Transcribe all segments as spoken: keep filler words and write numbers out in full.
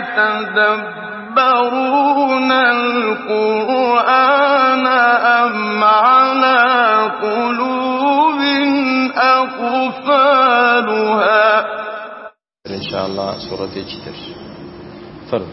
يتدبرون القرآن أم على قلوب أقفالها. إن شاء الله سورة الجدر فرد.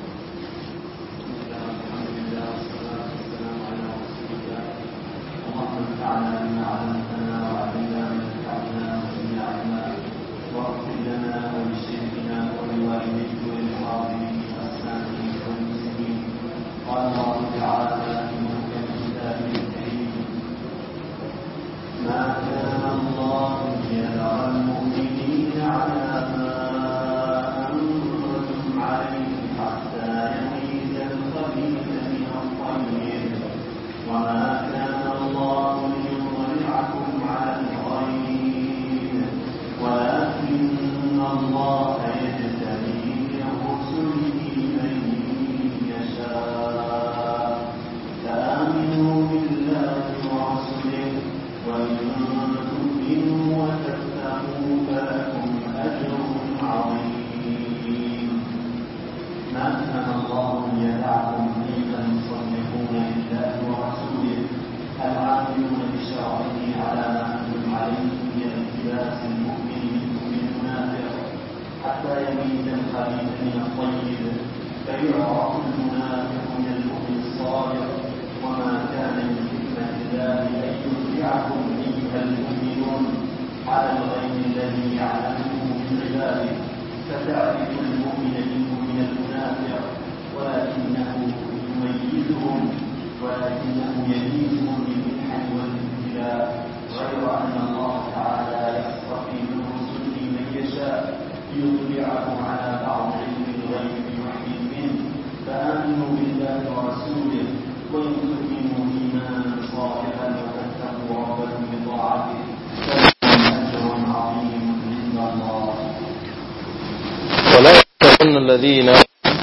الذين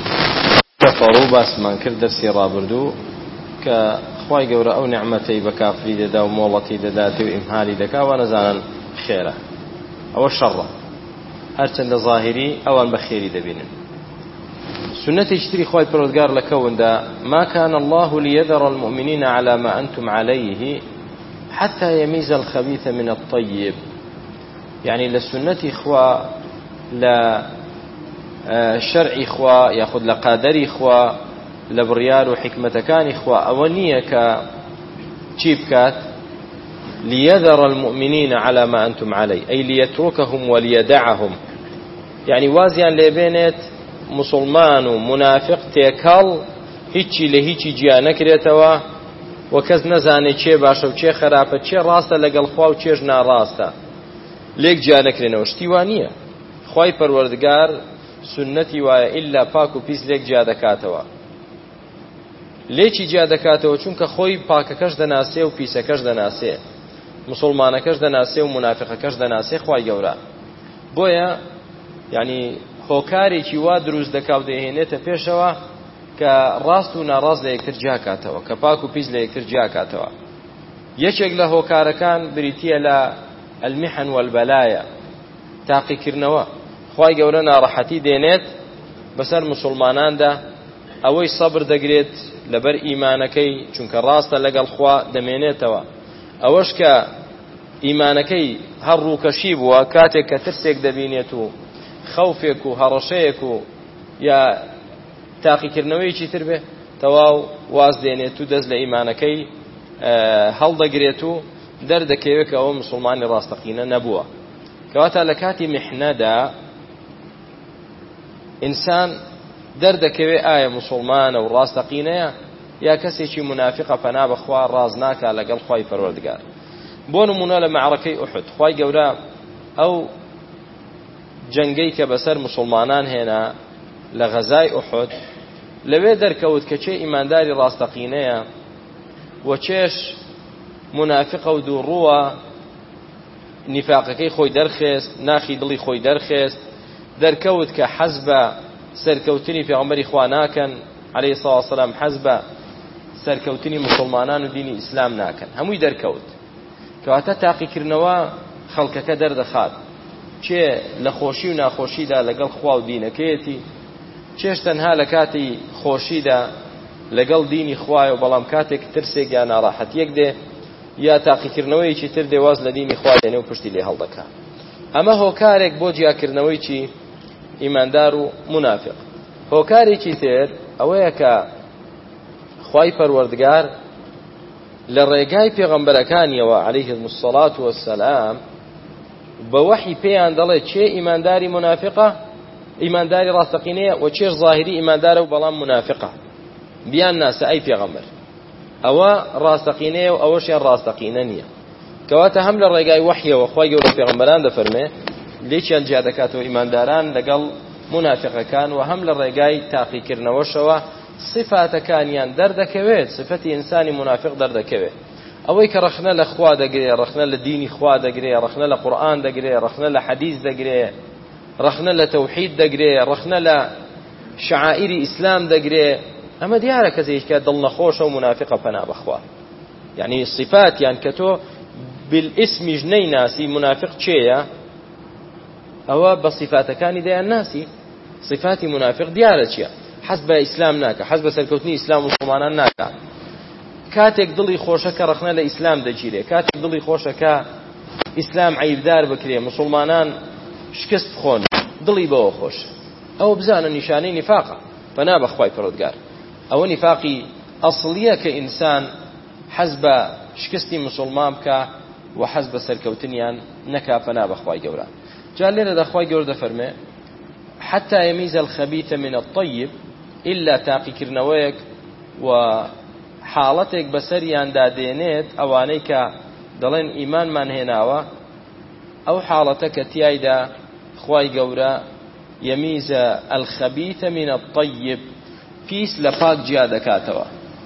كفروا بس من كرد السرابردو كخواي جورا أو نعمتي بكافري ددا ومولتي دداتي وإمهالي دكا ونزانا خيره أو الشر هرچند ظاهري أو أن بخيري دبينن سنة يشتري خواي برودقار لكون دا ما كان الله ليذر المؤمنين على ما أنتم عليه حتى يميز الخبيث من الطيب. يعني للسنة خوا لا شرعي خوا ياخذ لقادري خوا لبريار وحكمة كان خوا أولية كتشيبكات ليذر المؤمنين على ما أنتم عليه أي ليتركهم وليدعهم. يعني وازيان لبينت مسلمان ومنافق تيكال هيتشي لهيتشي جيانا كريتوا وكز نزاني چه باشا وچه خرابة چه راستا لقل خوا وچه جنا راستا ليك جيانا كرينا وشتيوانية خواي پروردگار سنتي وایە ئیلا پاک و پیس لێک جیا دەکاتەوە. لێکی جیا دەکاتەوە چونکە خۆی پاکەکەش دەناسێ و پیسەکەش دەناسێ، مسلمانەکەش دەناسێ و منافقەکەش دەناسێ خوای گەورە. بۆیە یعنی هۆکارێکی وا دروست دەکا و دەهێنێتە پێشەوە کە ڕاست و ناڕاست لە یەکتر جیا کاتەوە، کە پاک و پیس لە یەکتر جیا کاتەوە. یەکێک لە هۆکارەکان بریتیە لە المحن والبەلایە، تاقیکردنەوە. خوای گەورە ناڕەحەتی دێنێت بەسەر مسلماناندا، ئەوەی سەبر دەگرێت لەبەر ئیمانەکەی چونکە ڕاستە لەگەڵ خوا دەمێنێتەوە. ئەوەش کە ئیمانەکەی هەر ڕووکەشی بووە کاتێک کە ترسێک دەبینێت و خەوفێک و هەڕەشەیەک و یا تاقیکردنەوەیکی تر بێ تەواو واز دێنێت و دەست لە ئیمانەکەی هەڵدەگرێت و دەردەکەوێت کە ئەوە مسلمانی ڕاستەقینە نەبووە. کەواتە لە کاتی میحنەدا ئینسان دەردەکەوێت ئایا مسلمانە و ڕاستەقینەیە یا کەسێکی منافقە پەنا بەخوا ڕاز ناکا لەگەڵ خوای پەروەردگار. بۆ نمونە لە مەعرەکەی ئوحود خوای گەورە ئەو جەنگەی کە بەسەر مسلمانان هێنا لە غەزای ئوحود لەوێ دەرکەوت کە چێ ئیمانداری ڕاستەقینەیە و چێش منافقە و دووڕووە نیفاقەکەی خۆی دەرخێست، ناخی دڵی خۆی دەرخێست، دەرکەوت کە حەز بە سەرکەوتنی پێغەمبەری خوا ناکەن عەلەیهی سەڵاتو وەسەلام، حەز بە سەرکەوتنی مسلمانان و دینی ئیسلام ناکەن، هەمووی دەرکەوت. کەواتە تاقیکردنەوە خەڵکەکە دەردەخات، چێ لە خۆشی و ناخۆشیدا لەگەڵ خوا و دینەکەیەتی، چێش تەنها لە کاتی خۆشیدا لەگەڵ دینی خوایە و بەڵام کاتێک ترسێک یا ناڕاحەتیەک دێ یا تاقیکردنەوەیکی تر دێواز لە دینی خوا دێنێ و پشتی لێ هەڵدەکا. ئەمە هۆکارێک بۆ جیاکردنەوەی چی ئیماندار و منافق. هۆکارێکی تر ئەوەیە کە خوای پەروەردگار لە ڕێگای پێغەمبەرەکانیەوە عەلەیهیهم السەڵات وەسسەلام بە وەحی پێیان دەڵێت چێ ئیمانداری منافقە، ئیمانداری ڕاستەقینەیە و چێش ظاهری ئیماندارە و بەڵام منافقە. بیان ناسە ئەی پێغەمبەر ئەوە ڕاستەقینەیە و ئەوەشیان ڕاستەقینە نییە. کەواتە هەم لە ڕێگای وەحیەوە خوای گەورە پێغەمبەران دەفەرمێ لێکیان جیا دەکاتەوە ئیمانداران لەگەڵ منافقەکان و هەم لە ڕێگای تاقیکردنەوەشەوە صفاتەکانیان دەردەکەوێت، صفەتی ئینسانی منافق دەردەکەوێت. ئەوەی کە ڕەخنە لە خوا دەگرێ، ڕەخنە لە دینی خوا دەگرێ، ڕەخنە لە قورئان دەگرێ، ڕەخنە لە حەدیث دەگرێ، ڕەخنە لە تەوحید دەگرێ، ڕەخنە لە شعائری ئیسلام دەگرێ، ئەمە دیارە کەسێکە دڵنەخۆشە و منافقە پەنا بەخوا. یعنی صفاتیان کە تۆ بالئسمیش نەیناسی منافق چێیە ئەوە بە صفاتەکانی دەیان ناسی. صفاتی منافق دیارە چییە؟ حەز بە ئیسلام ناکە، حەز بە سەرکەوتنی ئیسلام و مسلمانان ناکە. کاتێک دڵی خۆشەکە ڕەخنە لە ئیسلام دەگیرێ، کاتێک دڵی خۆشەکە ئیسلام عیبدار بکرێ، مسلمانان شکست بخۆن، دڵی بەوە خۆش، ئەوە بزانە نیشانەی نیفاقە پەنا بەخوای پەروەردگار. ئەوە نیفاقی ئەسڵیە کە ئینسان حەز بە شکستی مسلمان بکە و حەز بە سەرکەوتنیان نەکا پەنا بەخوای گەورە. جا لێرە دەخوای گەورە دەفەرمێ حتى يميز الخبيث من الطيب إلا تاقیکردنەوەیەک و حاڵەتێک بەسەریان دادێنێت ئەوانەی کە دەڵێن ئیمانمان هێناوە، ئەو حاڵەتە کە تیایدا خوای گەورە يميز الخبيث من الطيب پیس لە پاک جیا دەکاتەوە.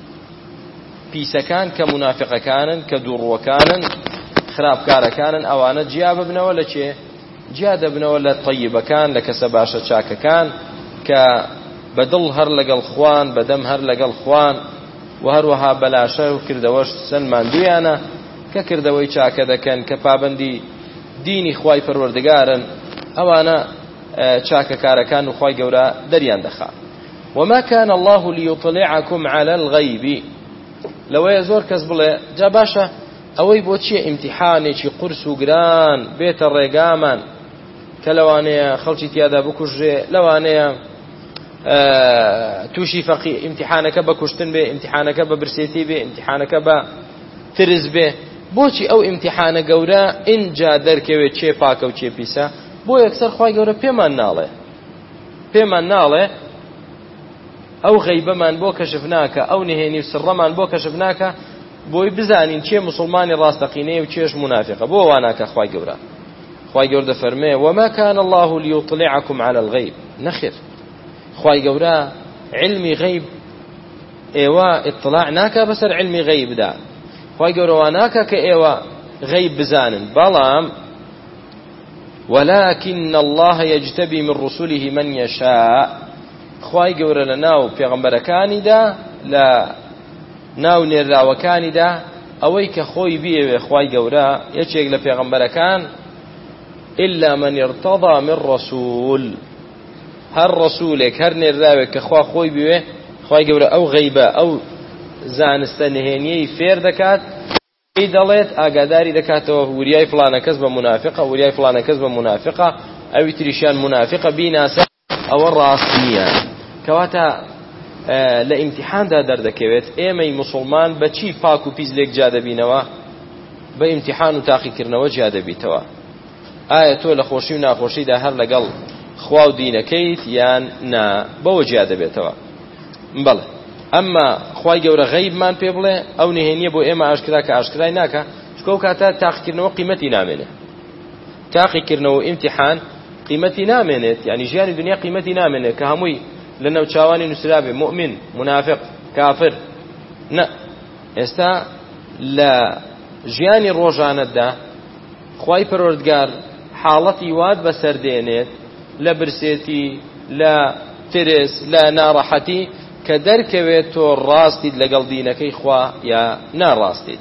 پیسەکان کە منافقەکانن، کە دووڕوەکانن، خراپکارەکانن، ئەوانە جیا ببنەوە لە چێ؟ جیا دەبنەوە لە طیبەکان، لە کەسە باشە چاکەکان کە بەدڵ هەر لەگەڵ خوان، بەدەم هەر لەگەڵ خوان و هەروەها بەلاشە و کردەوەش سەلمان دویانە کە کردەوەی چاکە دەکەن، کە پابەندی دینی خوای پەروەردگارن، ئەوانە چاکەکارەکان و خوای گەورە دەریان دەخا. وما كان الله ليطلعكم على الغيب. لەوەیە زۆر کەس بڵێ جا باشە ئەوەی بۆ چیە ئیمتیحانێکی قورس و گران بێتە ڕێگامان کە لەوانەیە خەڵکی تیادا بکوژێ، لەوانەیە تووشی فەقی ئیمتیحانەکە بە کوشتن بێ، ئیمتیحانەکە بە برسێتی بێ، ئیمتیحانەکە بە ترس بێ. بۆچی ئەو ئیمتیحانە گەورە ئینجا دەرکەوێت چێ پاکە و چێ پیسە؟ بۆ یەکسەر خوای گەورە پێمان ناڵێ پێمان ناڵێ ئەو غەیبەمان بۆ کەشف ناکە، ئەو نهێنی و سڕەمان بۆ کەشف ناکە، بۆی بزانین چێ مسلمانی ڕاستەقینەیە و چێش منافقە. بۆ واناکە خوای گەورە. خوای گەورە دەفەرمێ وما كان الله ليطلعكم على الغيب. نەخێر، خوای گەورە علمی غەیب ئێوە اطلاع ناکە بەسەر علمی غەیبدا. خوای گەورە واناکە کە ئێوە غەیب بزانن، بەڵام ولكن الله يجتبي من رسله من يشاء. خوای گەورە لە ناو پێغەمبەرەکانیدا، لە ناو نێراوەکانیدا ئەوەی کە خۆی بێوێ خوای گەورە یەکێک لە پێغەمبەرەکان إلا من ارتضى من رسول، هەر ڕەسوولێک هەر نێراوێک کە خوا خۆی بوێ خوای گەورە ئەو غەیبە ئەو زانستە نهێنیەی فێر دەکات، ئەی دەڵێت ئاگاداری دەکاتەوە وریای فلانە کەس بە منافقە، وریای فلانە کەس بە منافقە، ئەوی تریشیان منافقە بیناسە، ئەوە ڕاست نییە. کەواتە لە ئیمتیحاندا دەردەکەوێت ئێمەی مسلمان بە چی پاک و پیس لێک جا دەبینەوە؟ بە ئیمتیحان و تاقیکردنەوە جا دەبیتەوە. ئایا تۆ لە خۆشی و ناخۆشیدا هەر لەگەڵ خوا و دینەکەیت یان نا؟ بەوە جیا دەبێتەوە. بەڵێ ئەمما خوای گەورە غەیبمان پێ بڵێ ئەو نهێنیە بۆ ئێمە ئاشکرا کە ئاشکرای ناکە، چکە ئەو کاتە تاقیکردنەوە قیمەتی نامێنێت. تاقیکردنەوە و ئیمتیحان قیمەتی نامێنێت، یعنی ژیانی دنیا قیمەتی نامێنێت کە هەمووی لە نەوچاوانی نووسرابێ مؤمن، منافق، کافر. نە، ئێستا لە ژیانی ڕۆژانەتدا خوای پەروەردگار حاڵەتی وات بەسەردێنێت لە برسێتی، لە ترس، لە ناڕەحەتی کە دەرکەوێت تۆ ڕاستیت لەگەڵ دینەکەی خوا یا ناڕاستیت.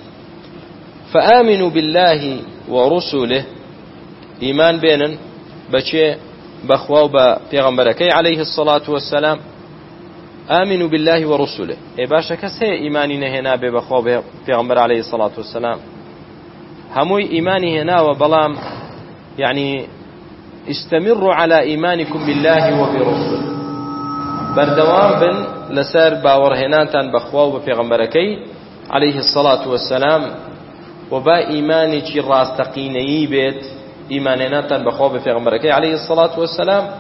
فآمنوا بالله ورسله. ئیمان بێنن بەچێ؟ بخوا وبيغمبركي عليه الصلاة والسلام آمنوا بالله ورسله اي باشا كسي إيماني نهنا ببخوا بيغمبر عليه الصلاة والسلام هموي إيماني هنا وبلام يعني استمروا على إيمانكم بالله وبرسله بردوام بن لسر باور هناتان بخوا وبيغمبركي عليه الصلاة والسلام وبا إيماني چي راستقيني بيت إيمانيناتان بخوا بيغمبركي عليه الصلاة والسلام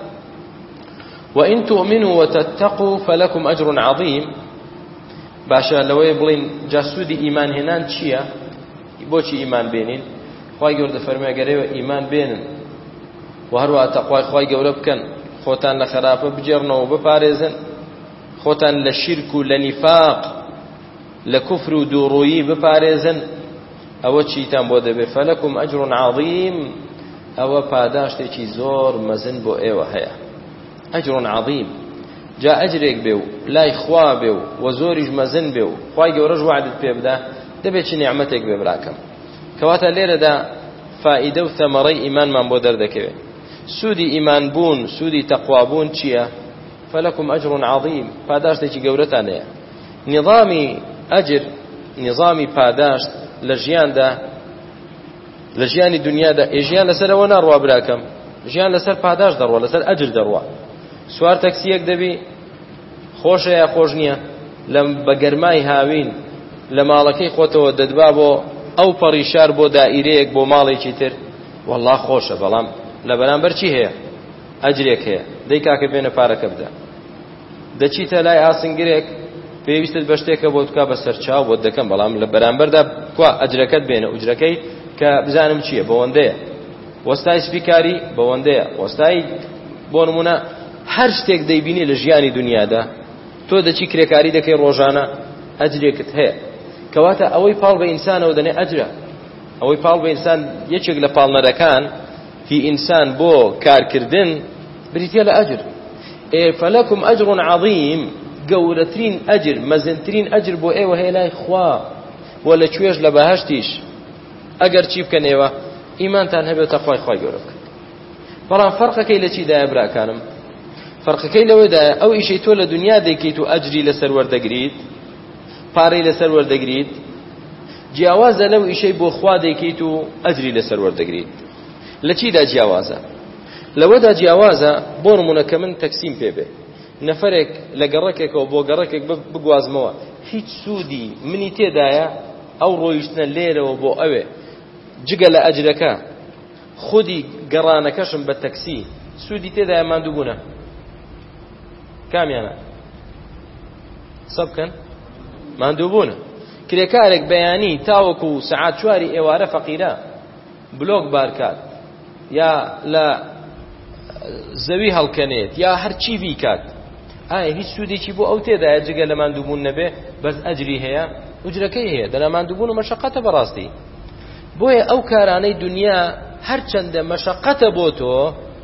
وإن تؤمنوا وتتقوا فلكم أجر عظيم باشا لو يبلين جاسودي إيمان هنان چيا بوشي إيمان بينين خواهي قرد فرمي قريبا إيمان بينن وهروا تقوى خواهي قرد بكن خوتان لخرافة بجرنو بباريزن خوتان لشرك لنفاق لكفر دوروي بباريزن أو چيتان بوده بي فلكم أجر عظيم أو پاداشتي چي زور مزن بو ايوه هيا أجر عظيم جاء أجرك بيو لا إخوة بيو وزورج مزن بيو خواهي قرج وعدت بيبدا دبيتش نعمتك ببراكم كواتا ليرة دا فائدة وثمري إيمان من بودر دكوه سودي إيمان بون سودي تقوى بون چيا فلكم أجر عظيم پاداشتي چي قورتانيا نظامي أجر نظامي پاداشت لجيان دا لجيان الدنيا دا إجيان لسر ونار وابراكم جيان لسر پاداش دروا لسر أجر دروا سوار تاکسیەک دەبی خۆشە یا خۆش نییە لە بەگەرمای هاوین لە ماڵەکەی خۆتەوە دەدبا بۆ ئەو پەڕیشار بۆ دائیرەیەک بۆ ماڵێکی تر والله خۆشە بەڵام لە بەرامبەر چی هەیە ئەجرێک هەیە دەی کاکە بێنە پارەکە بدە دەچیتە لای ئاسنگرێک پێویستت بە شتێکە بۆ بکا بەسەر چاو بۆ دەکەم بەڵام لە بەرامبەردا کوا ئەجرەکەت بێنە ئوجرەکەی کە بزانم چییە بەوەندەیە وەستای سپیکاری بەوەندەیە وەستای بۆ نمونە هەر شتێک دەیبینی لە ژیانی دنیادا تۆ دەچی کرێکاری دەکەی ڕۆژانە ئەجرێکت هەیە کەواتە ئەوەی پاڵ بە ئینسانەوە دەنێ ئەجرە ئەوەی پاڵ بە ئینسان یەکێک لە پاڵنەرەکان هی ئینسان بۆ کارکردن بریتە لە ئەجر فەلەکم ئەجر عەظیم گەورەترین ئەجر مەزنترین ئەجر بۆ ئێوە هەیە لای خوا وە لە کوێژ لە بەهەشتیش ئەگەر چی بکەن ئێوە ئیمانتان هەبێتە خوای خوای گەورە بکەن بەڵام فەرقەکەی لە چیدایە براکانم فەرقەکەی لەوەدایە ئەو ئیشەی تۆ لە دنیا دەیکەیت و ئەجری لەسەر وەردەگریت پارەی لەسەر وەردەگریت جیاوازە لەو ئیشەی بۆ خوا دەیکەیت و ئەجری لەسەر وەردەگریت لە چیدا جیاوازە لەوەدا جیاوازە بۆ نمونە کە من تەکسیم پێ بێ نەفەرێک لە گەڕەکێکەوە بۆ گەڕەکێک بگوازمەوە هیچ سوودی منی تێدایە ئەو ڕۆیشتنە لێرەوە بۆ ئەوێ جگە لە ئەجرەکە خودی گەڕانەکەشم بە تەکسی سوودی تێدایە ماندوو بوونە کامیانە سەبکەن ماندوو بوونە کرێکارێک بەیانی تاوەکو سەعات چواری ئێوارە فەقیرە بلۆک بارکات یا لە زەوی هەڵکەنێت یا هەرچی بیکات ئایا هیچ سوودێکی بۆ ئەو تێدایە جگە لە ماندوو بوون نەبێ بەس ئەجری هەیە ئوجرەکەی هەیە دەنا ماندوو بوون و مەشەقەتە بەڕاستی بۆیە ئەو کارانەی دنیا هەرچەندە مەشەقەتە بۆ تۆ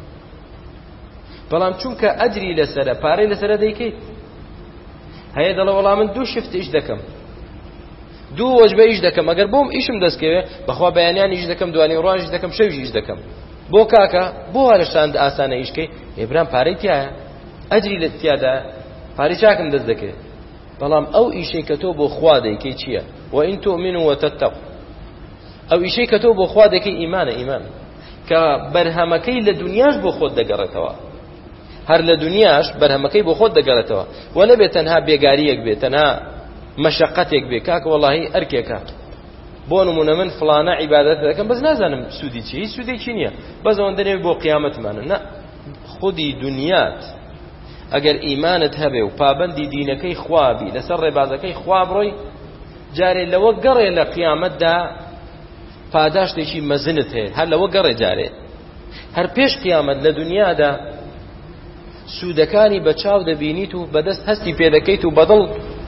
بەڵام چونکە ئەجری لەسرە پارەی لەسرە دەیکەیت هەیە دەڵێ وەڵام من دوو شفت ئیش دەکەم دوو وەجبە ئیش دەکەم ئەگەر بۆم ئیشم دەستکەوێ بەخوا بەیانیان ئیش دەکەم دوانی ڕۆژ ئیش دەکەم شەویش ئیش دەکەم بۆ کاکە بۆ هەرشتان ئاسانە ئیشکەی ئێبرام پارەی تایە ئەجری لە تیادا پارەی چاکم دەست دەکەوێت بەڵام ئەو ئیشەی کە تۆ بۆ خوا دەیکەی چییە وئین تؤمنوا وتتقوا ئەو ئیشەی کە تۆ بۆ خوا دەکەی ئیمانە ئیمان کە بەرهەمەکەی لە دنیاش بۆ خۆت دەگەڕێتەوە هەر لە دنیاش بەرهەمەکەی بۆ خۆت دەگەڕێتەوە و نەبێت تەنها بێگاریەک بێت تەنها مەشەقەتێک بێ کاکە وەڵاهی ئەرکێکە بۆ نمونە من فڵانە عیبادەت دەکەم بەس نازانم سوودی چی هیچ سوودێکی نییە بەس ئەوەندە نەبێت بۆ قیامەتمانە نە خودی دنیات ئەگەر ئیمانت هەبێ و پابەندی دینەکەی خوابی لەسەر ڕێبازەکەی خوا بڕۆی جارێ لەوە گەڕێ لە قیامەتدا پاداشتێکی مەزنت هەیە هەر لەوە گەڕێ جارێ هەر پێش قیامەت لە دنیادا سوودەکانی بە چاو دەبینیت و بەدەست هەستی پێدەکەیت و بەدڵ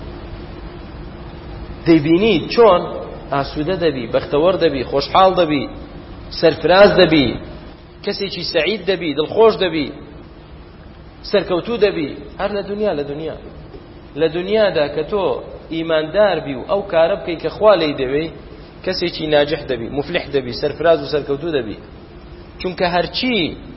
دەیبینیت چۆن ئاسوودە دەبی بەختەوەر دەبی خۆشحاڵ دەبی سەرفراز دەبی کەسێکی سەعید دەبی دڵخۆش دەبی سەرکەوتوو دەبی هەر لە دنیا لە دنیا لە دنیادا کە تۆ ئیماندار بی و ئەو کارە بکەی کە خوا لێی دەوێ کەسێکی ناجح دەبی مفلح دەبی سەرفراز و سەرکەوتوو دەبی چونکە هەرچی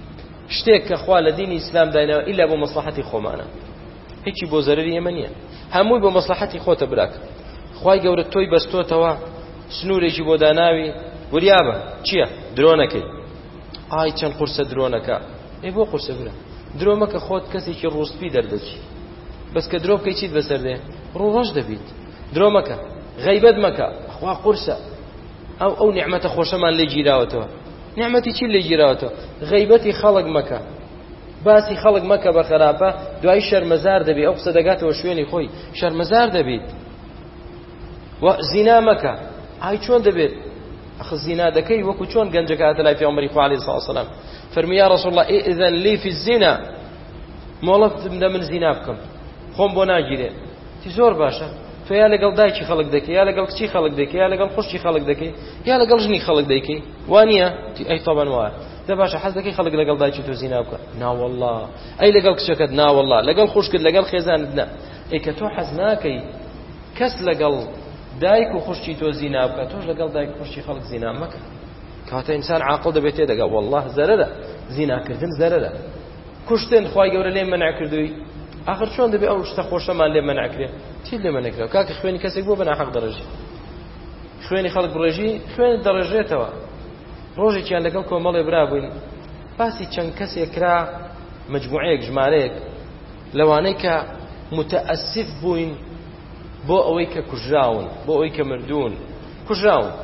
شتێک کە خوا لە دینی ئیسلام داینەوە ئیلا بۆ مەسلحەتی خۆمانە، هیچی بۆ زەرەری ئێمە نییە، هەمووی بۆ مەسلحەتی خۆتە براکە. خوای گەورە تۆی بەستۆتەوە سنوورێکی بۆ داناوی، وریابە چییە؟ درۆنەکەی. ئای چەند قورسە درۆنەکە. ئێ بۆ قورسە برە درۆ مەکە، خۆت کەسێکی ڕووسپی دەردەچی، بەس کە درۆ بکەی چیت بەسەر دێ؟ ڕووڕەش دەبیت. درۆ مەکە، غەیبەت مەکە، خوا قورسە. ئەو ئەو نیعمەتە خۆشەمان لێ گیراوەتەوە. نیعمەتی چی لێ گیراوەتەوە؟ غەیبەتی خەڵک مەکە، باسی خەڵک مەکە بە خراپە، دوای شەرمەزار دەبێت، ئەو قسە دەگاتەوە شوێنی خۆی، شەرمەزار دەبیت. و زینا مەکە، ئای چۆن دەبێت؟ ئەخ زینا دەکەی وەکو چۆن گەنجەکە هاتە لای پێغەمبەری خوا عەلەیهی سڵاو وسەلام فەرمی یا ڕەسوڵ الله ئیئذەن لی فی الزینا، مۆڵەت بدە من زینا بکەم، خۆم بۆ ناگیرێ. تی زۆر باشە، تۆ یا لەگەڵ دایکی خەڵک دەکەی، یا لەگەڵ کچی خەڵک دەکەی، یا لەگەڵ خوشکی خەڵک دەکەی، یا لەگەڵ ژنی خەڵک دەکەی، وانە؟ ئەی تەبەن وایە. دە باشە حەز دەکەی خەڵک لەگەڵ دایکی تۆ زینا بکە؟ ناوەڵڵا. ئەی لەگەڵ کچەکەت؟ ناوەڵڵا. لەگەڵ خوشکت، لەگەڵ خێزانت؟ نا. ئەی کە تۆ حەز ناکەی کەس لەگەڵ دایک و خوشکی تۆ زینا بکە، تۆش لەگەڵ دایک و خوشکی خەڵک زینا مەکە. کاتە ئینسان عاقڵ دەبێت تێدەگا وەڵڵاه زەرەرە، زیناکردن زەرەرە. کوشتن خوای گەورە لێ مەنع کردووی، ئاخر چۆن دەبێت ئەو شتە خۆشەمان لێ مەنعکرێ؟ چی لێ مەنعکرێ؟ کاکە خوێنی کەسێک بۆ بەناحەق دەڕێژی، خوێنی خەڵک بڕێژی، خوێن دەڕێژێتەوە. ڕۆژێکیان لەگەڵ کۆمەڵێ برا بووین، باسی چەند کەسێک کرا، مجموعەیەک ژمارەیەک لەوانەی کە متەئەسف بووین بۆ ئەوەی کە کوژراون، بۆ ئەوەی کە مردوون کوژراون.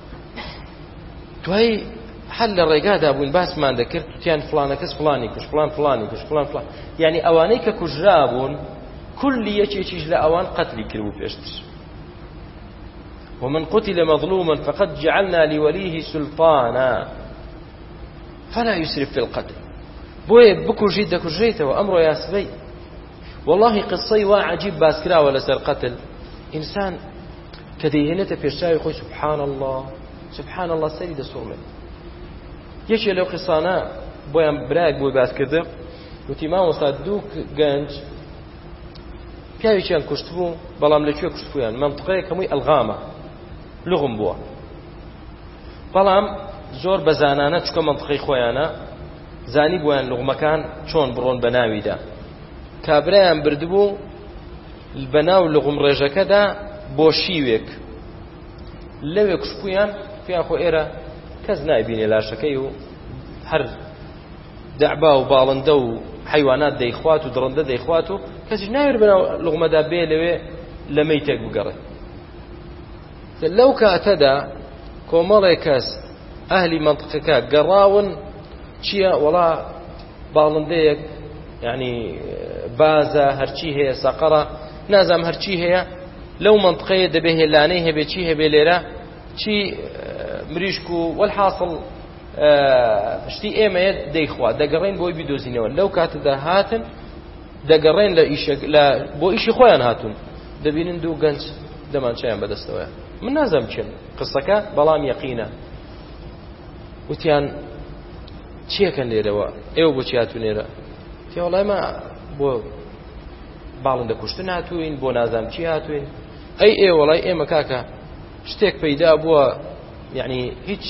دوای هەر لە ڕێگادا بووین باسمان دەکرد، توتیان فلانە کەس فلانی کوژ، فلان فلانی کوژ، فلان فلان، یعنی ئەوانەی کە کوژرا بوون کولی یەکێکیش لە ئەوان قەتلی کردبوو پێشتر. ومن قتل مظلوما فقد جعلنا لوليه سلطانا فلا يسرف في القتل. بۆیە بکوژیت دەکوژێتەوە ئەمڕۆ یاسبەی. والله قصەی وا عەجیب باس کراوە لەسەر قەتل، ئینسان کە دەیهێنێتە پێشچاوی خۆی سبحان الله سبحان الله سەری دەسوڵمێت. یەکێ لەو قسانە بۆیان برایەک بۆی باس کردە، وتی مامۆستا دوو گەنج پیاوێکیان کوشت بوو، بەڵام لەکوێ کوشت بوویان؟ مەنتقەیەک هەمووی ئەلغامە، لغم بووە، بەڵام زۆر بەزانانە چکە مەنتقەی خۆیانە زانی بوویان لغمەکان چۆن بڕۆن بە ناویدا. کابرایان بردبوو بە ناو لغم ڕێژەکەدا بۆ شیوێک، لەوێ کوشتبوویان پێیان خۆ ئێرە کەس نایبینێ لاشەکەی و هەر دەعبا و باڵندە و حیوانات دەیخوات و دڕندە دەیخوات و کەسیش ناوێت بەناو لغمەدا بێ لەوێ لە مەیتێک بگەڕێ. لەو کاتەدا کۆمەڵێک کەس ئەهلی مەنتقەکە گەڕاون، چییە؟ وەڵا باڵندەیەک یعنی بازە هەرچی هەیە، سەقەڕە نازام هەرچی هەیە لەو مەنتقەیە دەبێ هێلانەی هەبێ، چی هەبێ لێرە، چی مریشک و وەلحاصڵ شتی ئێمەیە دەیخوا، دەگەڕێن بۆی بیدۆزینەوە. لەو کاتەدا هاتن دەگەڕێن لە ئیشێک لە بۆ ئیشی خۆیان هاتون، دەبینن دوو گەنج دەمانچیان بەدەستەوەیە. من نازام چێن قسەکە، بەڵام یەقینە. وتیان چیەکەن لێرەوە؟ ئێوە بۆ چی هاتوونێرە؟ تی وەڵای ما بۆ باڵندە کوشتن هاتوین، بۆ نازام چی هاتوین. ئەی ئێ وەڵای ئێمە کاکە شتێک پەیدا بووە، یعنی هیچ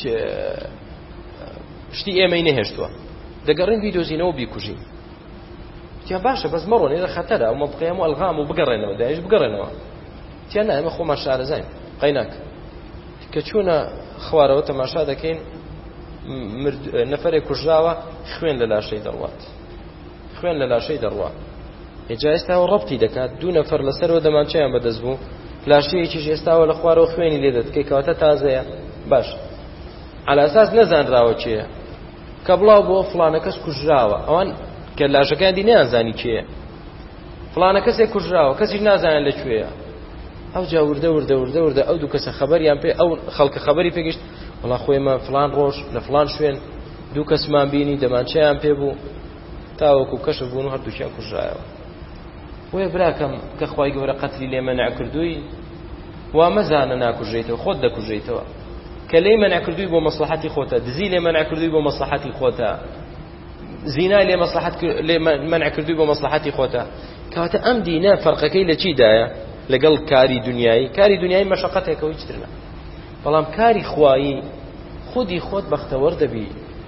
شتی ئێمەی نەهێشتووە، دەگەڕین بیدۆزینەوە بیکوژین. تیان باشە بەس مەڕۆن، ئێرە خەتەرە، ئەو مەنتقەیە هەموو ئەلغام و بگەڕێنەوە، دایش بگەڕێنەوە. تیان نا ئێمە خۆمان شارەزاین قەیناک. کە چوونە خوارەوە تەماشا دەکەین، نەفەرێک کوژراوە، خوێن لە لاشەی دەڕوات، خوێن لە لاشەی دەڕوات. ئێجا ئێستاوە ڕەبتی دەکات، دوو نەفەر لەسەرەوە دەمانچیان بەدەست بوو، لاشەیەکیش ئێستاوە لە خوارەوە خوێنی لێ دەدکەی، کەواتە تازەیە. باش عەلە ئەساس نەزانراوە چێیە، کە بڵاو بۆ فلانە کەس کوژراوە، ئەوان کە لاشەکەیان دی نەیانزانی چێیە، فلانە کەسێک کوژراوە، کەسیش نازانێت لەکوێیە. ئەو جا وردە وردە وردە وردە ئەو دوو کەسە خەبەریان پێ، ئەو خەڵکە خەبەری پێگەشت، وەڵا خۆیمە فلان ڕۆژ لە فلان شوێن دوو کەسمان بینی، دەمانچەیان پێ بوو، تاوەکو کەشف بوون و هەردووکیان کوژرایەوە. وێ براکەم کە خوای گەورە قەتلی لێ مەنع کردووی، وا مەزانە ناکوژێتەوە، خۆت دەکوژێتەوە. کە لێی مەنع کردووی بۆ مەسلحەتی خۆتە، دزی لێ مەنع کردووی بۆ مەسلحەتی خۆتە، زینا لێ مەسلحەت لێ مەنع کردووی بۆ مەسلحەتی خۆتە. کەواتە ئەم دینە فەرقەکەی لە چیدایە لەگەڵ کاری دنیایی؟ کاری دنیایی مەشەقەتێکەوە هیچ تر نە، بەڵام کاری خوایی خودی خۆت بەختەوەر دەبی،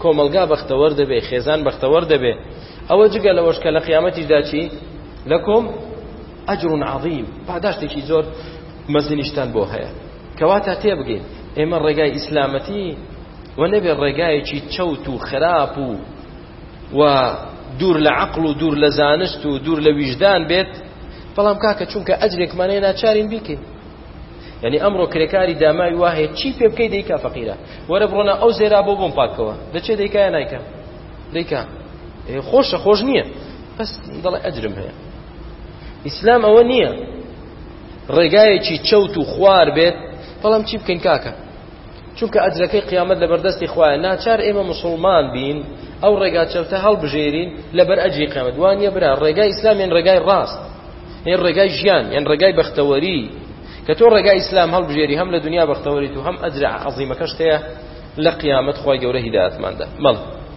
کۆمەلگا بەختەوەر دەبێ خێزان بەختەوەر دەبێ ئەوە جگە لەوەش کە لە قیامەتیشدا چی لەکم ئەجر عەظیم پاداشتێکی زۆر مەزنیشتان بۆ هەیە کەواتە تێبگەین ئێمە ڕێگای ئیسلامەتی و نەبێ ڕێگایەکی چەوت و خراپ و و دوور لە عەقڵ و دوور لە زانست و دوور لە ویژدان بێت بەڵام کاکە چونکە ئەجرێکمانەیە ناچارین بیکەین یعنی ئەمڕۆ کرێکاری داماوی وایە چی پێ بکەی دەیکا فەقیرە وەرە بڕۆنە ئەو زێرا بۆ بۆم پاکەوە دەچێ دەیکایە نایکە دەیکا خۆشە خۆش نییە بەس دەڵێ ئەجرم هەیە ئیسلام ئەوە نییە ڕێگایەکی چەوت و خوار بێت بەڵام چی بکەین کاکە چونکە ئەجرەکەی قیامەت لەبەردەستی خوایە ناچار ئێمە موسڵمان بین ئەو ڕێگا چەوتە هەڵبژێرین لەبەر ئەجری قیامەت وانە برا ڕێگای ئیسلام یان ڕێگای ڕاست یان ڕێگای ژیان یان ڕێگای بەختەوەری کە تۆ ڕێگای ئیسلام هەڵبژێری هەم لە دنیا بەختەوەریت و هەم ئەجر عەظیمەکەش هەیە لە قیامەت خوای گەورە هیدایەتماندا مەڵ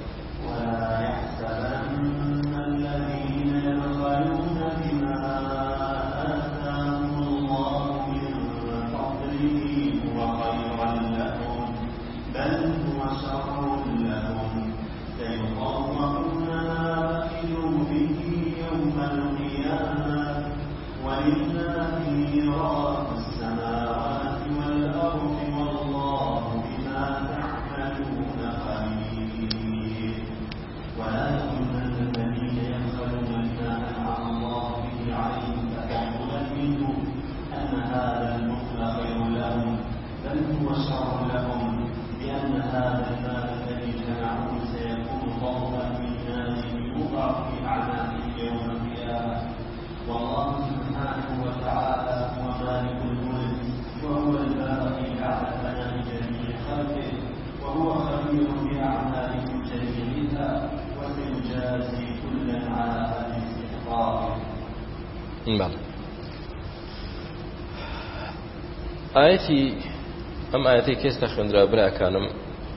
آيتي أم آياتي كيس تخوندرا براكانم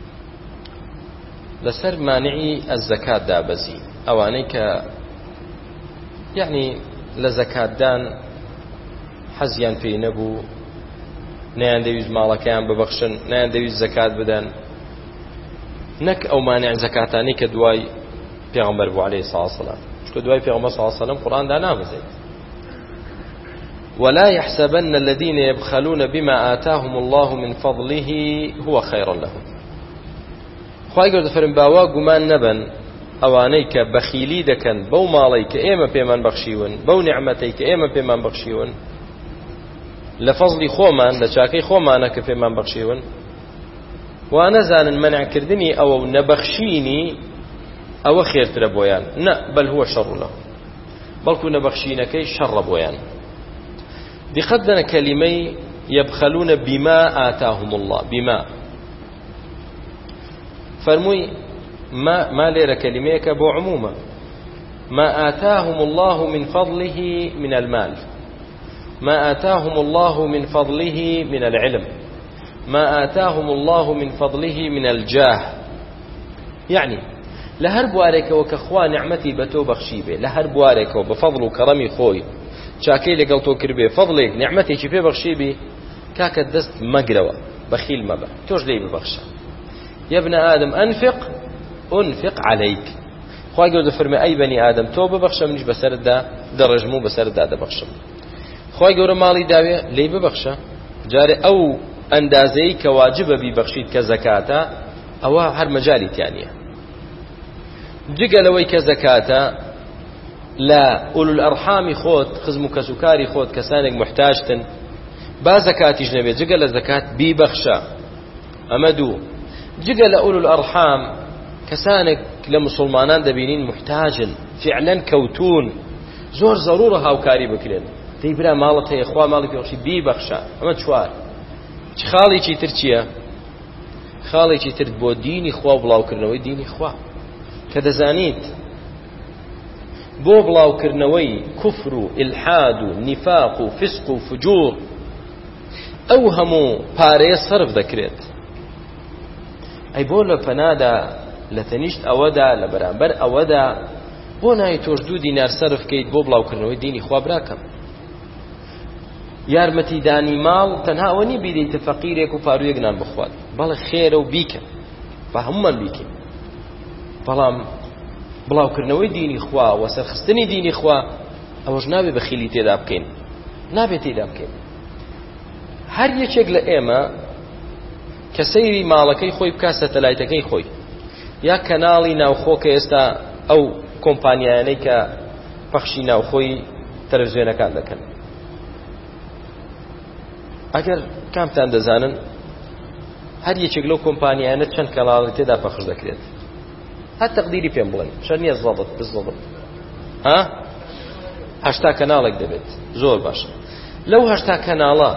لسر مانعي الزكاة دابزي أواني ك يعني لزكاة دان حزيان في نبو نيان ديوز مالكيان ببخشن نيان ديوز زكاة بدن نك أو مانع زكاتاني كدواي پیغمبر بو عليه الصلاة والسلام شكو دواي پیغمبر صلى الله عليه وسلم قرآن دا نامزيد ولا يحسبن الذين يبخلون بما آتاهم الله من فضله هو خير لهم خواهي قرد فرم باوا قمان نبن أوانيك بخيلي دكن بو ماليك إيما بيمان بخشيون بو نعمتيك إيما بيمان بخشيون لفضل خومان لشاكي خومانك بيمان بخشيون وانا زان منع كردني أو نبخشيني أو خير تربويان لا بل هو شر لهم بل كو نبخشينكي شر بويان دي قدنا كلمي يبخلون بما آتاهم الله بما فرموي ما ما لير كلميك بو عموما ما آتاهم الله من فضله من المال ما آتاهم الله من فضله من العلم ما آتاهم الله من فضله من الجاه يعني لهر بوارك وكخوا نعمتي بتو بخشيبه لهر بوارك وبفضل وكرمي خوي شاكي لقل تو كربي فضلك نعمتي شي بخشيبي كاك الدست مقروا بخيل مبا توش لي ببخشا يا ابن آدم أنفق أنفق عليك خواهي قد فرمي أي بني آدم تو ببخشا منش بسرد دا درجمو بسرد دا بخشا خواهي قد مالي داوية لي ببخشا جاري أو أندازي كواجب ببخشيت كزكاة أو هر مجالي تانية جگە لەوەی کە زەکاتە لە ئولو الأرحامی خۆت خزم و کەسوکاری خۆت کەسانێک محتاجتن با زەکاتیش نەبێت جگە لە زەکات بیبەخشە ئەمە دوو جگە لە ئولو الأرحام کەسانێک لە مسلمانان دەبینین محتاجن فعلا کەوتون زۆر زەڕورە هاوکاری بکرێن دەی برا ماڵت هەیە خوا ماڵی پێوەشی بیبەخشە ئەمە چوار چ خاڵێکی تر چییە خاڵێکی تر بۆ دینی خوا و بڵاوکردنەوەی دینی خوا کە دەزانیت بۆ بڵاوکردنەوەی کوفر و ئیلحاد و نیفاق و فسق و فجور ئەو هەموو پارەیە سەرف دەکرێت ئەی بۆ لە پەنادا لە تەنیشت ئەوەدا لە بەرامبەر ئەوەدا بۆ نای تۆش دوو دینار سەرف بکەیت بۆ بڵاوکردنەوەی دینی خوا براکەم یارمەتی دانی ماڵ تەنها ئەوە نی بیدەیتە فەقیرێک و پارویەک نان بخوات بەڵێ خێرە و بیکە بە هەمومان بیکەین بەڵام بڵاوکردنەوەی دینی خوا و سەرخستنی دینی خوا ئەوەش نابێت بەخیلی تێدا بکەین، نابێت تێدا بکەین. هەر یەکێک لە ئێمە کە سەیری ماڵەکەی خۆی بکات سەتەلایتەکەی خۆی یا کەناڵی ناوخۆ کە ئێستا ئەو کۆمپانیایانەی کە پەخشی ناوخۆی تەلەڤیزیۆنەکان دەکەن، ئەگەر کامتان دەزانن هەر یەکێک لەو کۆمپانیایانە چەند کەناڵی تێدا پەخش دەکرێت، هەر تەقدیری پێم بڵێن شەر نییە زەڵت بزڵت ها هەشتا کەناڵێک دەبێت. زۆر باشە. لەو هەشتا کەناڵە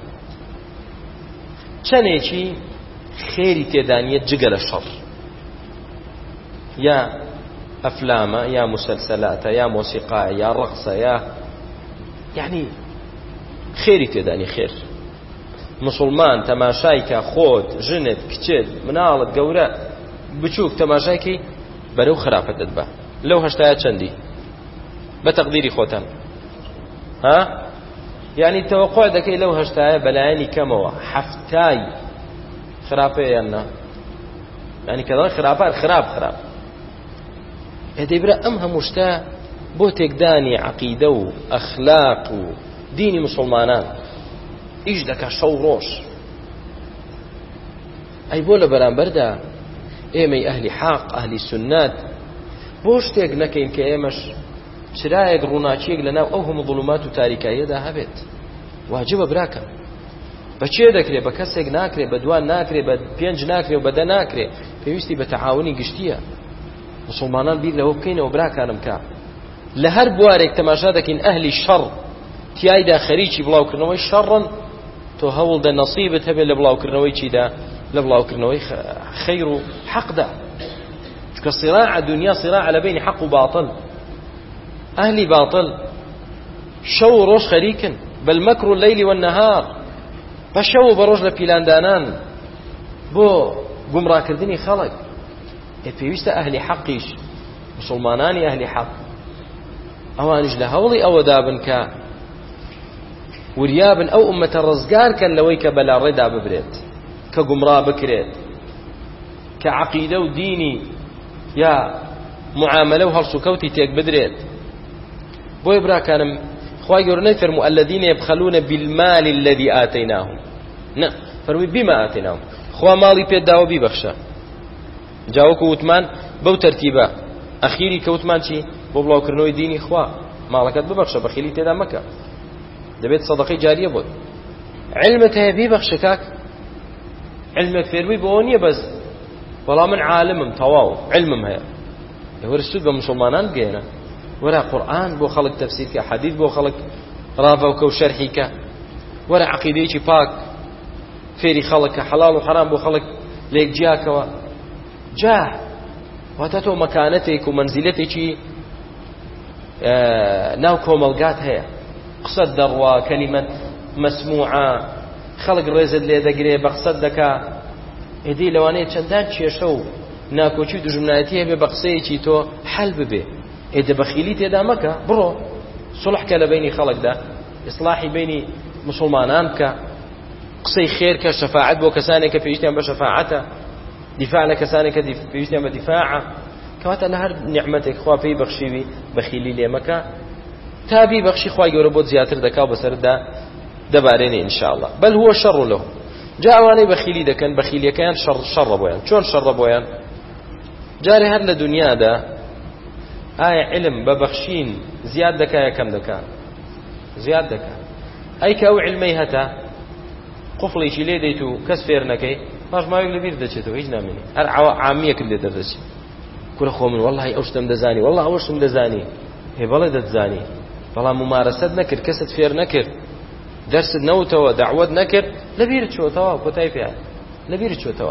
چەندێکی خێری تێدانیە جگە لە شەڕ، یا ئەفلامە یا مسلسلاتە یا مۆسیقایە یا ڕەقسە یا یعنی خێری تێدانی خێر. مسلمان تەماشایکە خۆت ژنت کچێت مناڵت گەورە بچووک تەماشایکی بەرەو خراپەت دەتبا. لەو هەشتایە چەندی بە تەقدیری خۆتان ها؟ یعنی تەوەقع دەکەی لەو هەشتایە بەلایەنی کەمەوە حەفتای خراپەیە یان نا؟ یعنی کەدەڵێن خراپە خراپ خراپ. ئەدەیبرا ئەم هەموو شتە بۆ تێکدانی عەقیدە و ئەخلاق و دینی مسلمانان ئیش دەکا شەو ڕۆژ. ئەی بۆ لە بەرامبەردا ئێمەی ئەهلی حاق ئەهلی سنەت بۆ شتێک نەکەین کە ئێمەش چرایەک ڕووناچیەک لەناو ئەو هەموو ظڵومات و تاریکاییەدا هەبێت. واجبە براکە. بەچێ دەکرێت؟ بە کەسێک ناکرێت، بە دوان ناکرێت، بە پێنج ناکرێت و بەدە ناکرێت. پێویستی بە تەعاونی گشتیە. مسلمانان بیر لەوە بکەینەوە براکانم کە لە هەر بوارێک تەماشا دەکەین ئەهلی شەڕ تیایدا خەریکی بڵاوکردنەوەی شەڕن، تۆ هەوڵ دە نەسیبت هەبێت لە بڵاوکردنەوەی چیدا؟ لە بڵاوکردنەوەی خەیر و حەقدا. چونکە صراع دنیا صراع لە بینی حەق و باطل. ئەهلی باطل شەو و ڕۆژ خەریکن بەالمەکر واللەیلی والنەهار، بە شەو و بە ڕۆژ لە پیلاندانان بۆ گومڕاکردنی خەڵک. پێویستە ئەهلی حەقیش مسلمانانی ئەهلی حەق ئەوانش لە هەوڵی ئەوەدا بن کە وریابن ئەو ئومەتە ڕزگارکەن لەوەی کە بەلا ڕێدا ببرێت، کە گومڕا بکرێت، کە عەقیدە و دینی یا معاملە و هەڵسوکەوتی تێک بدرێت. بۆیە براکانم خوای گەورە نەیفەرموو الذین یبخلون بالمال الذی ئاتەیناهم، نە، فەرمووی بیما ئاتەیناهم، خوا ماڵی پێت داوە بیبەخشە. جاوەکو وتمان بەو تەرتیبە ئەخیری کەوتمان چی؟ بۆ بڵاوکردنەوەی دینی خوا ماڵەکەت ببەخشە، بەخیلی تێدا مەکە، دەبێت سەدەقەی جاریە بۆت. علمت هەیە بیبەخشە کاک، علمت فێربووی بۆ نییە بەس وەڵام من عالمم تەواو علمم هەیە. وەرە سوود بە مسلمانان بگەێنە، وەرە قورئان بۆ خەڵک تەفسیرکە، حەدیث بۆ خەڵک ڕاڤەوکە و شەرحیکە، وەرە عەقیدەیەکی پاک فێری خەڵکە، حەڵاڵ و حەرام بۆ خەڵک لێک جیاکەوە. جا واتە تۆ مەکانەتێک و مەنزیلەتێکی ناو کۆمەلگات هەیە، قسەت دەڕوا، کەلیمەت مەسموعە، خەڵک ڕێزت لێ دەگرێ، بە قسەت دەکا. ئێدەی لەوانەیە چەندان کێشە و ناکۆچی و دوژمنایەتی هەبێ بە قسەیەکی تۆ حەل ببێ. ئێدە بەخیلی تێدا مەکە، بڕۆ سوڵحکە لە بینی خەڵکدا، ئیسلاحی بینی مسلمانان بکە، قسەی خێر کە، شەفاعەت بۆ کەسانێک کە پێویستیان بە شەفاعەتە، دیفاع لە کەسانێک کە پێویستیان بە دیفاعە. کەواتە لە هەر نیعمەتێک خوا پێی بەخشیوی بەخیلی لێ مەکە، تا بیبەخشی خوای گەورە بۆت زیاتر دەکا و بەسەردا دەبارێنێ ئینشاءالله. بەل هو شەڕ لەهم. جا ئەوانەی بەخیلی دەکەن بەخیلیەکەیان شەڕە بۆیان. چۆن شەڕە بۆیان؟ جارێ هەر لە دنیادا ئایا علم بە بەخشین زیاد دەکا یا کەم دەکا؟ زیاد دەکا. ئەی کە ئەو علمەی هەتا قوفڵێکی لێ دەیت و کەس فێر نەکەی، پاش ماوەیەک لەبیر دەچێتەوە، هیچ نامێنی، هەر عامیەکت لێ دەردەچێت. کورە خۆ من وەڵڵاهی ئەو شتم دەزانی، وەڵڵا ئەوە شتم دەزانی. هێ بەڵێ دەتزانی، بەڵام ممارەسەت نەکرد، کەست فێر نەکرد، دەرست نەوتەوە، دەعوەت نەکرد، لەبیرت چۆتەوە، کۆتای پێیان لەبیرت چۆتەوە.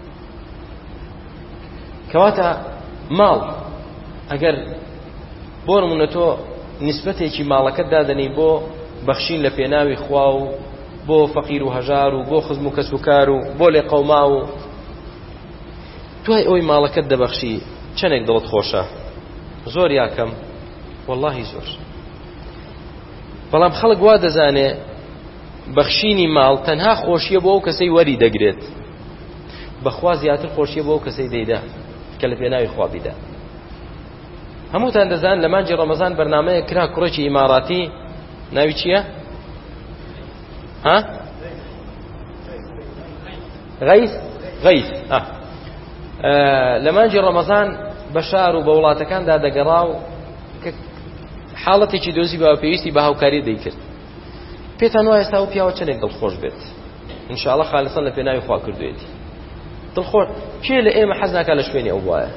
کەواتە ماڵ ئەگەر بۆ نمونە تۆ نیسبەتێکی ماڵەکەت دادەنی بۆ بەخشین لە پێناوی خوا و بۆ فەقیر و هەژار و بۆ خزم و کەس و کار و بۆ لێ قەوما و دوای ئەوەی ماڵەکەت دەبەخشی چەندێک دڵت خۆشە؟ زۆر یاکەم؟ وەڵڵاهی زۆر. بەڵام خەڵک وا دەزانێ بەخشینی ماڵ تەنها خۆشیە بۆ ئەو کەسەی وەری دەگرێت، بەخوا زیاتر خۆشیە بۆ ئەو کەسەی دەیدا. کە لە پێناوی خوا بیدا. هەمووتان دەزان لە مانجی ڕەمەزان بەرنامەیە کرا کوڕێکی ئیماراتی ناوی چییە؟ ها؟ غەیث غەیث لە مانجی ڕەمەزان بە شار و بە وڵاتەکاندا دەگەڕا و حاڵەتێکی دۆزی بە پێویستی بە هاوکاری دەیکرد. پێتان وایە ئێستا و پیاوە چەندێک دڵخۆش بێت ئینشاءڵڵا خالسەن لە پێناوی خوا کردوێتی دڵخۆش. کێ لە ئێمە حەز ناکات لە شوێنی ئەو وایە؟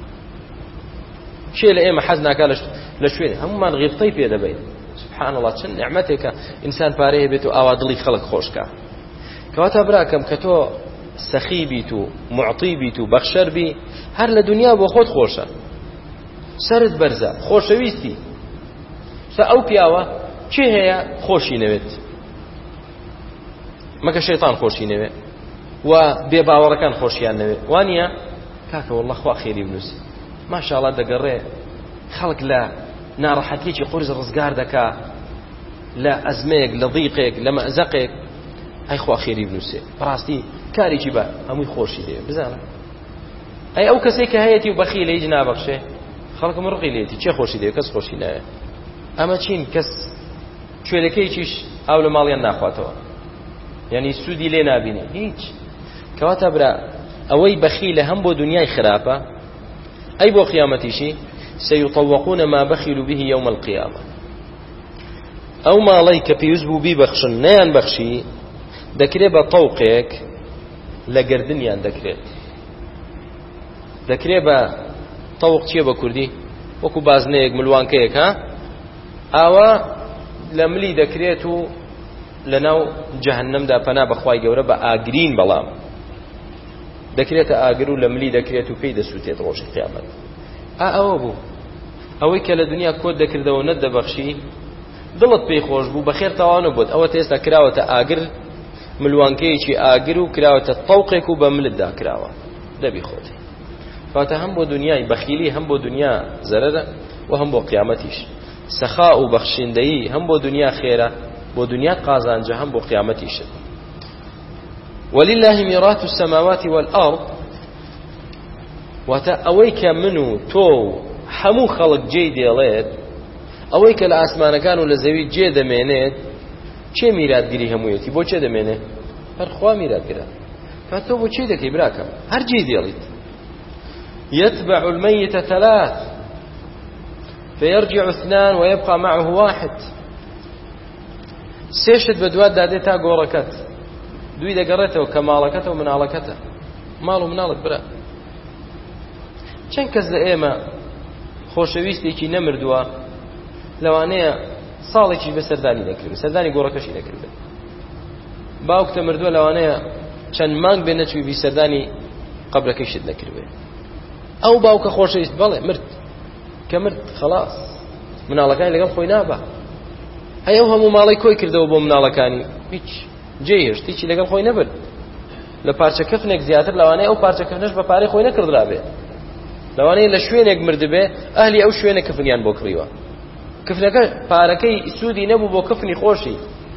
کێ لە ئێمە حەز ناکات لە شوێنی؟ هەمومان غیبتەی پێ دەبین. سبحان الله چەند نعمەتێکە ئینسان پارەیە بێت و ئاوا دڵی خەڵک خۆشکە. کەواتە براکەم کە تۆ سەخی بیت و معطی بیت و بەخشەر بی هەر لە دنیا بۆ خۆت خۆشە، سەرت بەرزە، خۆشەویستی. ئەو پیاوە چی هەیە خۆشی نەوێت مەکە شەیطان خۆشی نەوێت و بێباوەڕەکان خۆشیان نەوێت وانە کاکە وەڵڵا خوا خێری بنووسی ماشاءڵڵا دەگەڕێ خەڵک لە ناڕەحەتیەکی قورس ڕزگار دەکا لە ئەزمەیەک لە ضیقێک لە مەئزەقێک ئەی خوا خێری بنووسێ بەڕاستی کارێکی بە هەمووی خۆشی دەوێت بزانە ئەی ئەو کەسێک کە هەیەی و بەخی لە هیچ نابەخشێ خەڵکم ڕقی لێتی چێ خۆشی دەوێت کەس خۆشی ناوێت. ئەمە چین کەس کوێلەکەیکیش ئاو لە ماڵیان ناخواتەوە یعنی سوودی لێ نابینێ هیچ. کەواتە برا ئەوەی بەخیلە هەم بۆ دنیای خراپە ئەی بۆ قیامەتیشی سيطوقون ما بخلوا به يوم القيامة. ئەو ماڵەی کە پێویست بوو بیبەخشن نەیان بەخشی دەکرێت بە تەوقێک لە گردنیان دەکرێت. دەکرێت بە تەوق چییە بە کوردی؟ وەکو بازنەیەک ملوانکەیەک ها ئاوا لە ملی دەکرێت و لە ناو جەهەنەمدا پەنا بەخوای گەورە بە ئاگرین بەڵام دەکرێتە ئاگر و لە ملی دەکرێت و پێی دەسووتێت ڕۆژی قیامەت. ئا ئەوە بوو ئەوەی کە لە دنیا کۆت دەکردەوە نەت دەبەخشی دڵت پێی خۆش بوو بەخێر تاوانە بووت ئەوە تێستا کراوەتە ئاگر ملوانکەیەکی ئاگر و کراوەتە تەوقێک و بە ملتدا کراوە دەبی خۆتی. فاتە هەم بۆ دنیای بەخیلی هەم بۆ دنیا زەرەرە و هەم بۆ قیامەتیش. سەخا و بەخشندەیی هەم بۆ دنیا خێرە بۆ دنیا قازانجە هەم بۆ قیامەتیشت. ولله ميراث السماوات والأرض واتە ئەوەی کە من و تۆ هەموو خەڵک جێی دێڵێت ئەوەی کە لە ئاسمانەکان و لە زەوی جێ دەمێنێت چێ میراتگیری هەموویەتی بۆ چێ دەمێنێت؟ هەر خوا میراتگرە. کات تۆ بۆ چی دەکەی براکەم؟ هەر جێی دێڵیت. يتبع الميت ثلاث فيرجع اثنان ويبقى معه واحد. سێشت بە دوات دادێت تا گۆڕەکەت دوی دەگەڕێتەوە کە ماڵەکەتە و مناڵەکەتە. ماڵ و مناڵت برا چەند کەس لە ئێمە خۆشەویستێکی نەمردووە لەوانەیە ساڵێکی بە سەردانی دەکرد سەردانی گۆڕەکەشی دەکرد باوکتە مردووە لەوانەیە چەند مانگ بێ نەچووی بی سەردانی قەبرەکەیشت نەکردوێ. ئەو باوکە خۆشەویست بەڵێ مرد کە مرد خەلاص مناڵەکانی لەگەڵ خۆی نابە. هەیە ئەو هەموو ماڵی کۆی کردەوە بۆ مناڵەکانی هیچ جێهێشت هیچی لەگەڵ خۆی نەبرد. لە پارچە کەفنێک زیاتر لەوانەیە ئەو پارچە کەفنەش بە پارەی خۆی نەکردرابێ لەوانەیە لە شوێنێک مردبێ ئەهلی ئەو شوێنە کفنیان بۆ کڕیوە کفنەکە پارەکەی سوودی نەبوو بۆ کفنی خۆشی.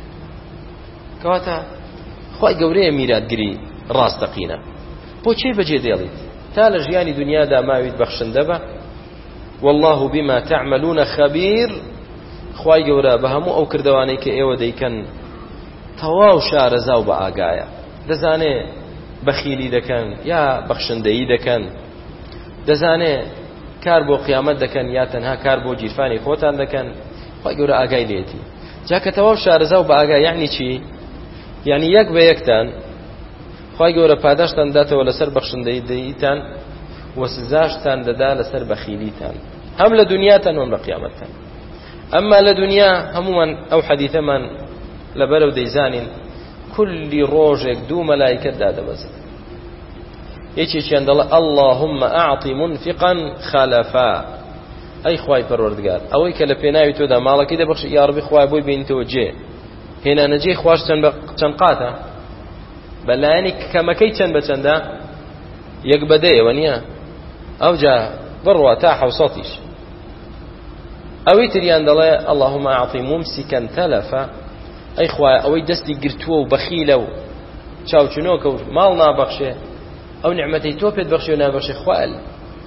کەواتە خوای گەورەیە میراتگری ڕاستەقینە. بۆ چی بەجێ دێڵیت تا لە ژیانی دنیادا ماویت بەخشندە بە؟ والله بما تعملون خبير. خوای گەورە بە هەموو ئەو کردوانەی کە ئێوە دەیکەن تەواو شارەزا و بە ئاگایە. دەزانێ بەخیلی دەکەن یا بەخشندەیی دەکەن، دەزانێ کار بۆ قیامەت دەکەن یا تەنها کار بۆ جیرفانی خۆتان دەکەن. خوای گەورە ئاگای لێتی. جاکە تەواو شارەزا و بە ئاگای یعنی چی؟ یعنی یەک بە یەکتان خوای گەورە پاداشتان داتەوە لەسەر بەخشندەییتان و سزاشتان دەدا لەسەر بەخیلیتان هەم لە دنیاتان و لە قیامەتتان. ئەمما لە دنیا هەمومان ئەو حەدیثەمان لەبەرەو دەیزانین کولی ڕۆژێک دوو مەلایکەت دادەبەزن یەکێکیان دەڵێ اللهم ئەعطی منفقا خەلەفا. ئەی خوای پەروەردگار ئەوەی کە لە پێناوی تۆدا ماڵەکەی دەبەخشی یا ڕەبی خوای بۆی بینیتەوە جێ هێنانە جێی خوش چەند قاتە بەلایەنی کەمەکەی چەند بە چەندە یەک بەدەیەوە نییە ئەو جا بڕوە تا حەوسەتیش. ئەوەی تریان دەڵێ اللهم ئەعطی ممسکا تەلەفا. ئەی خوای ئەوەی دەستی گرتووە و بەخیلە و چاوچنۆکە و ماڵ نابەخشێ ئەو نعمەتەی تۆ پێت بەخشی و نابەخشێ خوال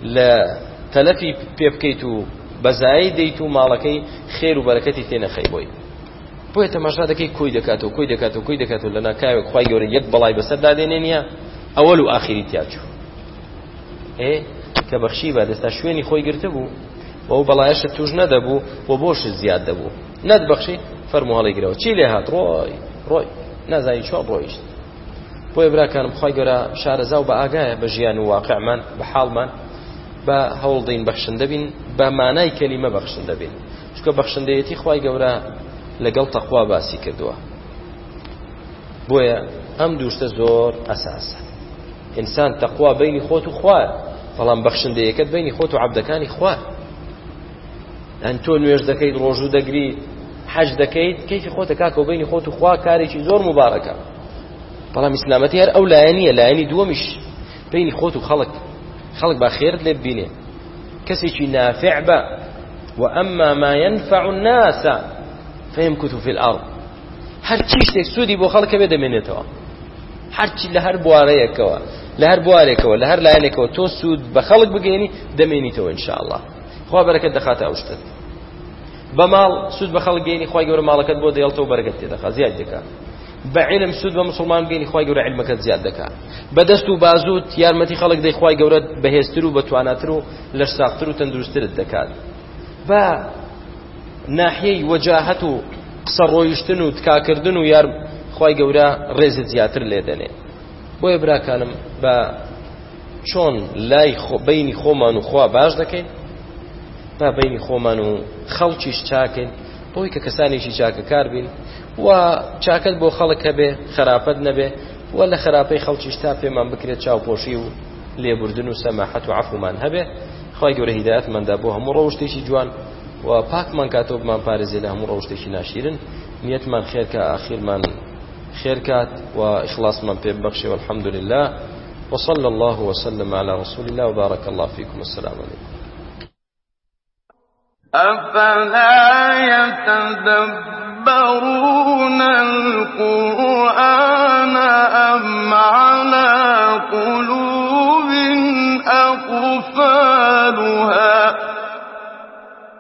لە تەلەفی پێ بکەیت و بەزایی دەیت و ماڵەکەی خێر و بەرەکەتی تێنەخەی بۆی بۆیە تەماشا دەکەی کۆی دەکاتەوە کۆی دەکاتەوە کۆی دەکاتەوە لە ناکاوێک خوای گەورە یەک بەڵای بەسەر دادێنێنیە ئەوەل و ئاخری تیاچوو ئێ کە بەخشی بە دەستا شوێنی خۆی گرتە بوو بەو بەڵایەشە توش نەدەبوو بۆ بۆش زیاد دەبوو نەت بەخشی فەرموو هەڵی گرەوە چی لێ هات ڕۆی ڕۆی نازانی چۆن ڕۆیشت بۆیە براکانم خوای گەورە شارەزا و بە ئاگایە بە ژیان و واقعمان بە حاڵمان بە هەوڵ دەین بەخشندە بین بە مانای کەلیمە بەخشندە بین چونکە بەخشندەیەتی خوای گەورە لەگەڵ تەقوا باسی کردووە بۆیە ئەم دووشتە زۆر ئەساسە ئینسان تەقوا بینی خۆت و خوایە بەڵام بەخشندەیەکەت بینی خۆت و عەبدەکانی خوایە ئەن تۆ نوێژ دەکەیت ڕۆژوو دەگری حەج دەکەیت کەیفی خۆتە کاکە و بینی خۆت و خوا کارێکی زۆر مبارەکە بەڵام ئیسلامەتی هەر ئەو لایە نییە لایەنی دووەمیش بینی خۆت و خەڵک خەڵک با خێرت لێ ببینێ کەسێکی نافع بە وأما ما ينفع الناس فيمكث في الأرض هەر چی شتێک سوودی بۆ خەڵکە بێ دەمێنێتەوە هەرچی لە هەر بوارەیەکەوە لە هەر بوارێکەوە لە هەر لایەنێکەوە تۆ سوود بە خەڵک بگەێنی دەمێنیتەوە ئینشاءالله خوا بەرەکەت دەخاتە ئەو شتت بە ماڵ سوود بە خەڵک گەێنی خوای گەورە ماڵەکەت بۆ دەیڵتەوە بەرەکەت تێدەخات زیاد دەکات بە عیلم سوود بە مسلمان بگەێنی خوای گەورە عیلمەکەت زیاد دەکات بە دەست و بازوت یارمەتی خەڵک دەی خوای گەورە بەهێزتر و بەتواناتر و لەشساقتر و تەندروسترت دەکات بە ناحیەی وەجاهەت و قسە ڕۆیشتن و تکاکردن و یار خوای گەورە ڕێزت زیاتر لێ دەنێ بۆیە براکانم بە چۆن لای بینی خۆمان و خوا باش دەکەین با بینی خۆمان و خەڵکیش چاکەین بۆی کە کەسانێکی چاکەکار بین و چاکەت بۆ خەڵک هەبێ خراپەت نەبێ و لە خراپەی خەڵکیش تا پێمان بکرێت چاوپۆشی و لێبوردن و سەماحەت و عەفومان هەبێ خوای گەورە هیدایەتماندا بۆ هەموو ڕۆژتێکی جوان و پاکمان کاتەوە بمان پارێزێ لە هەموو ڕۆژتێکی ناشیرن نیەتمان خێر کە ئاخیرمان خێر کات و ئیخلاصمان پێ ببەخشێ والحەمد لله وصلى الله وسلم على رسول الله وبارك الله فيكم السلام عليكم أفلا يتدبرون القرآن أم على قلوب أقفالها